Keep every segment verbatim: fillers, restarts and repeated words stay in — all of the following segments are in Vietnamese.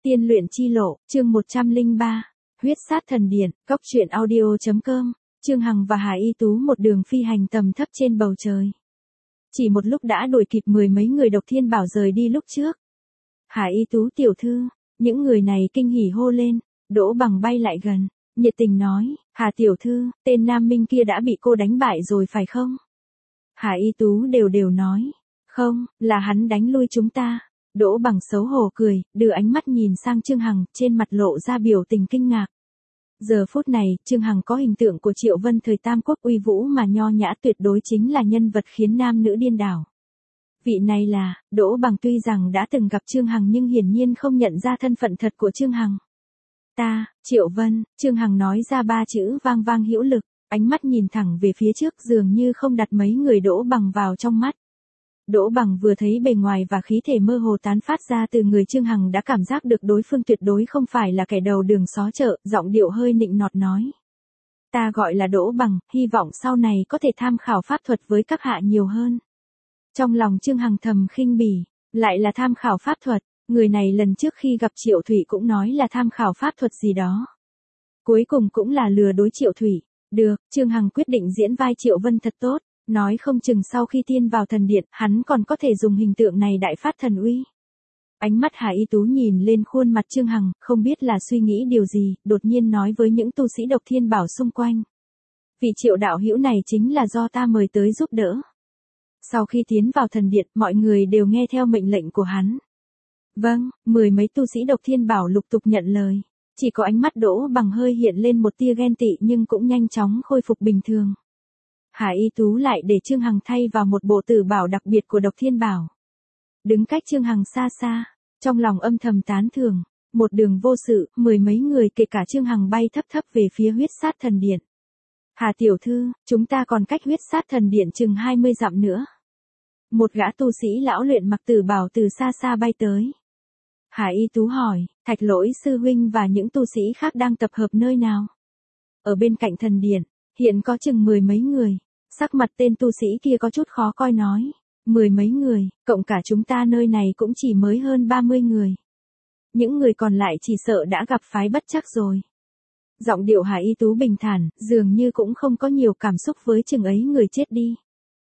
Tiên luyện chi lộ, chương một trăm lẻ ba, huyết sát thần điện, cốc truyện audio.com, Trương Hằng và Hải Y Tú một đường phi hành tầm thấp trên bầu trời. Chỉ một lúc đã đuổi kịp mười mấy người độc thiên bảo rời đi lúc trước. Hải Y Tú tiểu thư, những người này kinh hỉ hô lên, Đỗ Bằng bay lại gần, nhiệt tình nói, Hà tiểu thư, tên Nam Minh kia đã bị cô đánh bại rồi phải không? Hải Y Tú đều đều nói, không, là hắn đánh lui chúng ta. Đỗ Bằng xấu hổ cười, đưa ánh mắt nhìn sang Trương Hằng, trên mặt lộ ra biểu tình kinh ngạc. Giờ phút này, Trương Hằng có hình tượng của Triệu Vân thời Tam Quốc uy vũ mà nho nhã, tuyệt đối chính là nhân vật khiến nam nữ điên đảo. Vị này là, Đỗ Bằng tuy rằng đã từng gặp Trương Hằng nhưng hiển nhiên không nhận ra thân phận thật của Trương Hằng. Ta, Triệu Vân, Trương Hằng nói ra ba chữ vang vang hữu lực, ánh mắt nhìn thẳng về phía trước dường như không đặt mấy người Đỗ Bằng vào trong mắt. Đỗ Bằng vừa thấy bề ngoài và khí thể mơ hồ tán phát ra từ người Trương Hằng đã cảm giác được đối phương tuyệt đối không phải là kẻ đầu đường xó chợ, giọng điệu hơi nịnh nọt nói. Ta gọi là Đỗ Bằng, hy vọng sau này có thể tham khảo pháp thuật với các hạ nhiều hơn. Trong lòng Trương Hằng thầm khinh bỉ, lại là tham khảo pháp thuật, người này lần trước khi gặp Triệu Thủy cũng nói là tham khảo pháp thuật gì đó. Cuối cùng cũng là lừa đối Triệu Thủy, được, Trương Hằng quyết định diễn vai Triệu Vân thật tốt. Nói không chừng sau khi tiên vào thần điện, hắn còn có thể dùng hình tượng này đại phát thần uy. Ánh mắt Hải Y Tú nhìn lên khuôn mặt Trương Hằng, không biết là suy nghĩ điều gì, đột nhiên nói với những tu sĩ độc thiên bảo xung quanh. Vị Triệu đạo hữu này chính là do ta mời tới giúp đỡ. Sau khi tiến vào thần điện, mọi người đều nghe theo mệnh lệnh của hắn. Vâng, mười mấy tu sĩ độc thiên bảo lục tục nhận lời. Chỉ có ánh mắt Đỗ Bằng hơi hiện lên một tia ghen tị nhưng cũng nhanh chóng khôi phục bình thường. Hải Y Tú lại để Trương Hằng thay vào một bộ tử bảo đặc biệt của độc thiên bảo. Đứng cách Trương Hằng xa xa, trong lòng âm thầm tán thưởng, một đường vô sự, mười mấy người kể cả Trương Hằng bay thấp thấp về phía huyết sát thần điện. Hà tiểu thư, chúng ta còn cách huyết sát thần điện chừng hai mươi dặm nữa. Một gã tu sĩ lão luyện mặc tử bảo từ xa xa bay tới. Hải Y Tú hỏi, Thạch Lỗi sư huynh và những tu sĩ khác đang tập hợp nơi nào? Ở bên cạnh thần điện. Hiện có chừng mười mấy người, sắc mặt tên tu sĩ kia có chút khó coi nói, mười mấy người, cộng cả chúng ta nơi này cũng chỉ mới hơn ba mươi người. Những người còn lại chỉ sợ đã gặp phái bất trắc rồi. Giọng điệu Hải Y Tú bình thản, dường như cũng không có nhiều cảm xúc với chừng ấy người chết đi.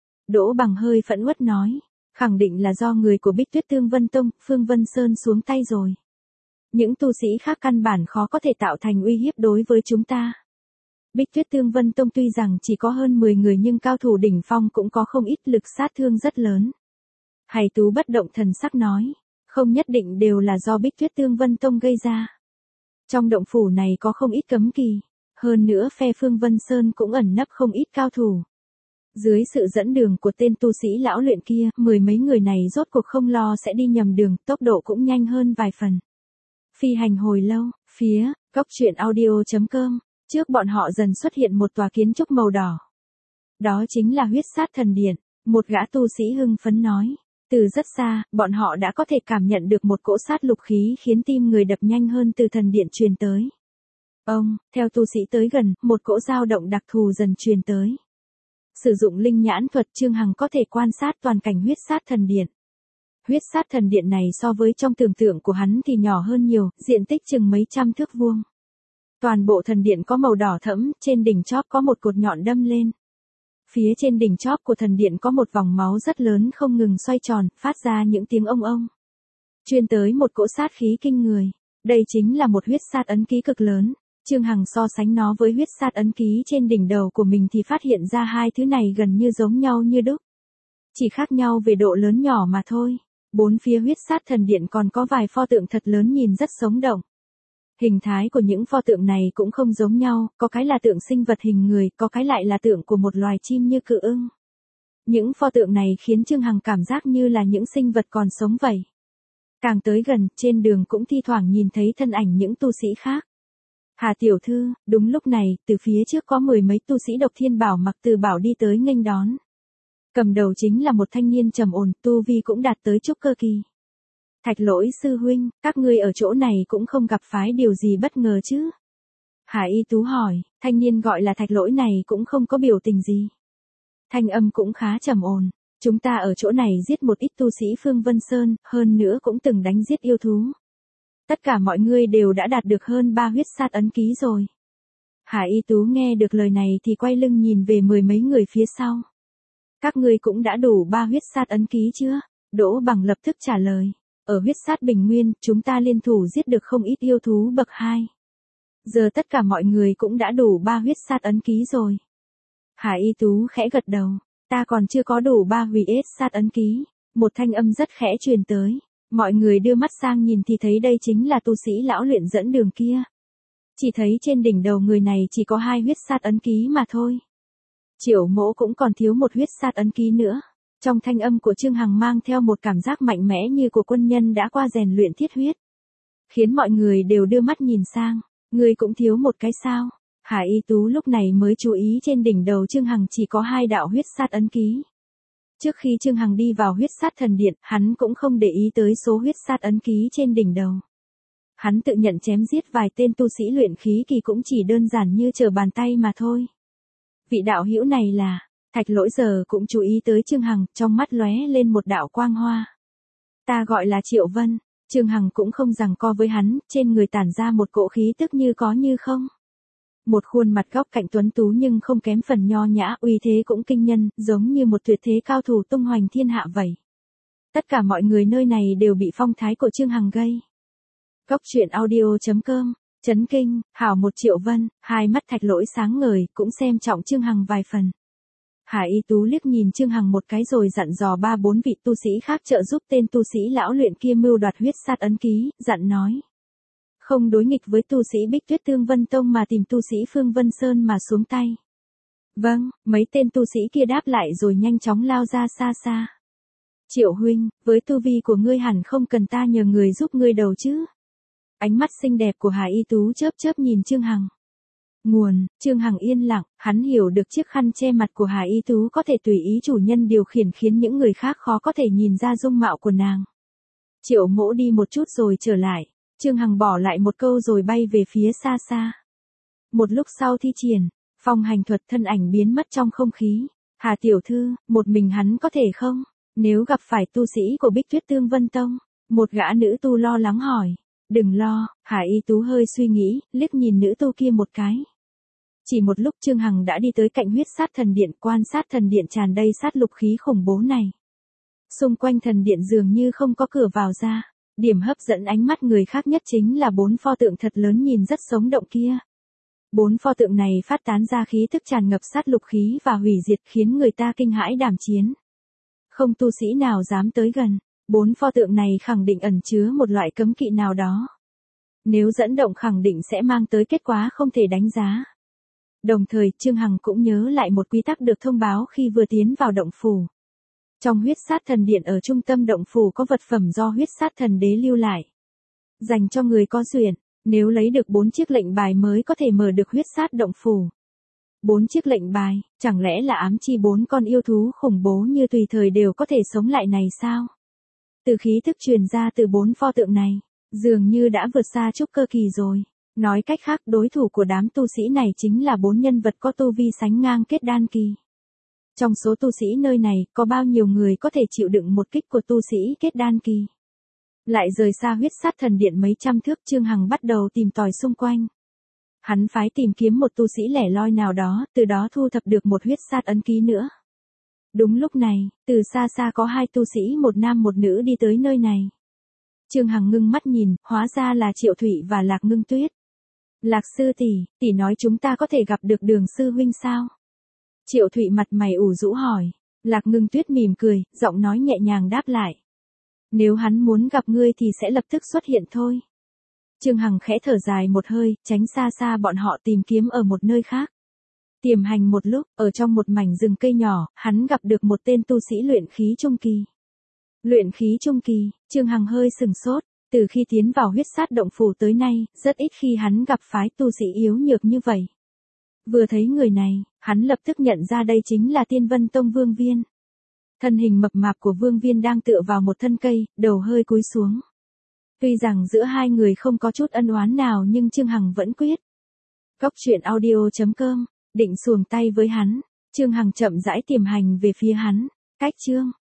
Đỗ Bằng hơi phẫn uất nói, khẳng định là do người của Bích Tuyết Tương Vân Tông, Phương Vân Sơn xuống tay rồi. Những tu sĩ khác căn bản khó có thể tạo thành uy hiếp đối với chúng ta. Bích Tuyết Tương Vân Tông tuy rằng chỉ có hơn mười người nhưng cao thủ đỉnh phong cũng có không ít lực sát thương rất lớn. Hải Tú bất động thần sắc nói, không nhất định đều là do Bích Tuyết Tương Vân Tông gây ra. Trong động phủ này có không ít cấm kỳ, hơn nữa phe Phương Vân Sơn cũng ẩn nấp không ít cao thủ. Dưới sự dẫn đường của tên tu sĩ lão luyện kia, mười mấy người này rốt cuộc không lo sẽ đi nhầm đường, tốc độ cũng nhanh hơn vài phần. Phi hành hồi lâu, phía, cốc truyện audio.com. Trước bọn họ dần xuất hiện một tòa kiến trúc màu đỏ. Đó chính là huyết sát thần điện, một gã tu sĩ hưng phấn nói. Từ rất xa, bọn họ đã có thể cảm nhận được một cỗ sát lục khí khiến tim người đập nhanh hơn từ thần điện truyền tới. Ông, theo tu sĩ tới gần, một cỗ dao động đặc thù dần truyền tới. Sử dụng linh nhãn thuật Trương Hằng có thể quan sát toàn cảnh huyết sát thần điện. Huyết sát thần điện này so với trong tưởng tượng của hắn thì nhỏ hơn nhiều, diện tích chừng mấy trăm thước vuông. Toàn bộ thần điện có màu đỏ thẫm, trên đỉnh chóp có một cột nhọn đâm lên. Phía trên đỉnh chóp của thần điện có một vòng máu rất lớn không ngừng xoay tròn, phát ra những tiếng ông ông. Truyền tới một cỗ sát khí kinh người. Đây chính là một huyết sát ấn ký cực lớn. Trương Hằng so sánh nó với huyết sát ấn ký trên đỉnh đầu của mình thì phát hiện ra hai thứ này gần như giống nhau như đúc. Chỉ khác nhau về độ lớn nhỏ mà thôi. Bốn phía huyết sát thần điện còn có vài pho tượng thật lớn nhìn rất sống động. Hình thái của những pho tượng này cũng không giống nhau, có cái là tượng sinh vật hình người, có cái lại là tượng của một loài chim như cự ưng. Những pho tượng này khiến Trương Hằng cảm giác như là những sinh vật còn sống vậy. Càng tới gần, trên đường cũng thi thoảng nhìn thấy thân ảnh những tu sĩ khác. Hà tiểu thư, đúng lúc này, từ phía trước có mười mấy tu sĩ độc thiên bảo mặc từ bảo đi tới nghênh đón. Cầm đầu chính là một thanh niên trầm ổn, tu vi cũng đạt tới trúc cơ kỳ. Thạch Lỗi sư huynh, các ngươi ở chỗ này cũng không gặp phái điều gì bất ngờ chứ? Hải Y Tú hỏi, thanh niên gọi là Thạch Lỗi này cũng không có biểu tình gì. Thanh âm cũng khá trầm ổn, chúng ta ở chỗ này giết một ít tu sĩ Phương Vân Sơn, hơn nữa cũng từng đánh giết yêu thú. Tất cả mọi người đều đã đạt được hơn ba huyết sát ấn ký rồi. Hà Y Tú nghe được lời này thì quay lưng nhìn về mười mấy người phía sau. Các ngươi cũng đã đủ ba huyết sát ấn ký chưa? Đỗ Bằng lập tức trả lời. Ở huyết sát Bình Nguyên, chúng ta liên thủ giết được không ít yêu thú bậc hai. Giờ tất cả mọi người cũng đã đủ ba huyết sát ấn ký rồi. Hà Y Tú khẽ gật đầu. Ta còn chưa có đủ ba huyết sát ấn ký. Một thanh âm rất khẽ truyền tới. Mọi người đưa mắt sang nhìn thì thấy đây chính là tu sĩ lão luyện dẫn đường kia. Chỉ thấy trên đỉnh đầu người này chỉ có hai huyết sát ấn ký mà thôi. Triệu Mỗ cũng còn thiếu một huyết sát ấn ký nữa. Trong thanh âm của Trương Hằng mang theo một cảm giác mạnh mẽ như của quân nhân đã qua rèn luyện thiết huyết. Khiến mọi người đều đưa mắt nhìn sang. Ngươi cũng thiếu một cái sao? Hà Y Tú lúc này mới chú ý trên đỉnh đầu Trương Hằng chỉ có hai đạo huyết sát ấn ký. Trước khi Trương Hằng đi vào huyết sát thần điện, hắn cũng không để ý tới số huyết sát ấn ký trên đỉnh đầu. Hắn tự nhận chém giết vài tên tu sĩ luyện khí kỳ cũng chỉ đơn giản như trở bàn tay mà thôi. Vị đạo hữu này là, Thạch Lỗi giờ cũng chú ý tới Trương Hằng, trong mắt lóe lên một đạo quang hoa. Ta gọi là Triệu Vân. Trương Hằng cũng không giằng co với hắn, trên người tản ra một cỗ khí tức như có như không. Một khuôn mặt góc cạnh tuấn tú nhưng không kém phần nho nhã, uy thế cũng kinh nhân, giống như một tuyệt thế cao thủ tung hoành thiên hạ vậy. Tất cả mọi người nơi này đều bị phong thái của Trương Hằng gây. Cốc truyện audio chấm com, chấn kinh, hảo một Triệu Vân, hai mắt Thạch Lỗi sáng ngời, cũng xem trọng Trương Hằng vài phần. Hà Y Tú liếc nhìn Trương Hằng một cái rồi dặn dò ba bốn vị tu sĩ khác trợ giúp tên tu sĩ lão luyện kia mưu đoạt huyết sát ấn ký, dặn nói. Không đối nghịch với tu sĩ Bích Tuyết Tương Vân Tông mà tìm tu sĩ Phương Vân Sơn mà xuống tay. Vâng, mấy tên tu sĩ kia đáp lại rồi nhanh chóng lao ra xa xa. Triệu huynh, với tu vi của ngươi hẳn không cần ta nhờ người giúp ngươi đầu chứ. Ánh mắt xinh đẹp của Hà Y Tú chớp chớp nhìn Trương Hằng. Nguồn, Trương Hằng yên lặng, hắn hiểu được chiếc khăn che mặt của Hà Y Tú có thể tùy ý chủ nhân điều khiển khiến những người khác khó có thể nhìn ra dung mạo của nàng. Triệu Mỗ đi một chút rồi trở lại. Trương Hằng bỏ lại một câu rồi bay về phía xa xa. Một lúc sau thi triển, phong hành thuật thân ảnh biến mất trong không khí. Hà tiểu thư, một mình hắn có thể không? Nếu gặp phải tu sĩ của Bích Tuyết Tương Vân Tông, một gã nữ tu lo lắng hỏi. Đừng lo, Hà Y Tú hơi suy nghĩ, liếc nhìn nữ tu kia một cái. Chỉ một lúc Trương Hằng đã đi tới cạnh huyết sát thần điện, quan sát thần điện tràn đầy sát lục khí khủng bố này. Xung quanh thần điện dường như không có cửa vào ra. Điểm hấp dẫn ánh mắt người khác nhất chính là bốn pho tượng thật lớn nhìn rất sống động kia. Bốn pho tượng này phát tán ra khí thức tràn ngập sát lục khí và hủy diệt khiến người ta kinh hãi đảm chiến. Không tu sĩ nào dám tới gần, bốn pho tượng này khẳng định ẩn chứa một loại cấm kỵ nào đó. Nếu dẫn động khẳng định sẽ mang tới kết quả không thể đánh giá. Đồng thời Trương Hằng cũng nhớ lại một quy tắc được thông báo khi vừa tiến vào động phủ. Trong huyết sát thần điện ở trung tâm động phủ có vật phẩm do huyết sát thần đế lưu lại. Dành cho người có duyên, nếu lấy được bốn chiếc lệnh bài mới có thể mở được huyết sát động phủ. Bốn chiếc lệnh bài, chẳng lẽ là ám chi bốn con yêu thú khủng bố như tùy thời đều có thể sống lại này sao? Từ khí thức truyền ra từ bốn pho tượng này, dường như đã vượt xa trúc cơ kỳ rồi. Nói cách khác đối thủ của đám tu sĩ này chính là bốn nhân vật có tu vi sánh ngang kết đan kỳ. Trong số tu sĩ nơi này, có bao nhiêu người có thể chịu đựng một kích của tu sĩ kết đan kỳ? Lại rời xa huyết sát thần điện mấy trăm thước, Trương Hằng bắt đầu tìm tòi xung quanh. Hắn phái tìm kiếm một tu sĩ lẻ loi nào đó, từ đó thu thập được một huyết sát ấn ký nữa. Đúng lúc này, từ xa xa có hai tu sĩ một nam một nữ đi tới nơi này. Trương Hằng ngưng mắt nhìn, hóa ra là Triệu Thụy và Lạc Ngưng Tuyết. Lạc sư tỷ, tỷ nói chúng ta có thể gặp được Đường sư huynh sao? Triệu Thụy mặt mày ủ rũ hỏi. Lạc Ngưng Tuyết mỉm cười, giọng nói nhẹ nhàng đáp lại. Nếu hắn muốn gặp ngươi thì sẽ lập tức xuất hiện thôi. Trương Hằng khẽ thở dài một hơi, tránh xa xa bọn họ tìm kiếm ở một nơi khác. Tiềm hành một lúc, ở trong một mảnh rừng cây nhỏ, hắn gặp được một tên tu sĩ luyện khí trung kỳ. Luyện khí trung kỳ, Trương Hằng hơi sừng sốt, từ khi tiến vào huyết sát động phủ tới nay, rất ít khi hắn gặp phái tu sĩ yếu nhược như vậy. Vừa thấy người này, hắn lập tức nhận ra đây chính là Tiên Vân Tông Vương Viên. Thân hình mập mạp của Vương Viên đang tựa vào một thân cây, đầu hơi cúi xuống. Tuy rằng giữa hai người không có chút ân oán nào nhưng Trương Hằng vẫn quyết. Cốc truyện audio chấm com, định xuồng tay với hắn, Trương Hằng chậm rãi tiềm hành về phía hắn, cách chương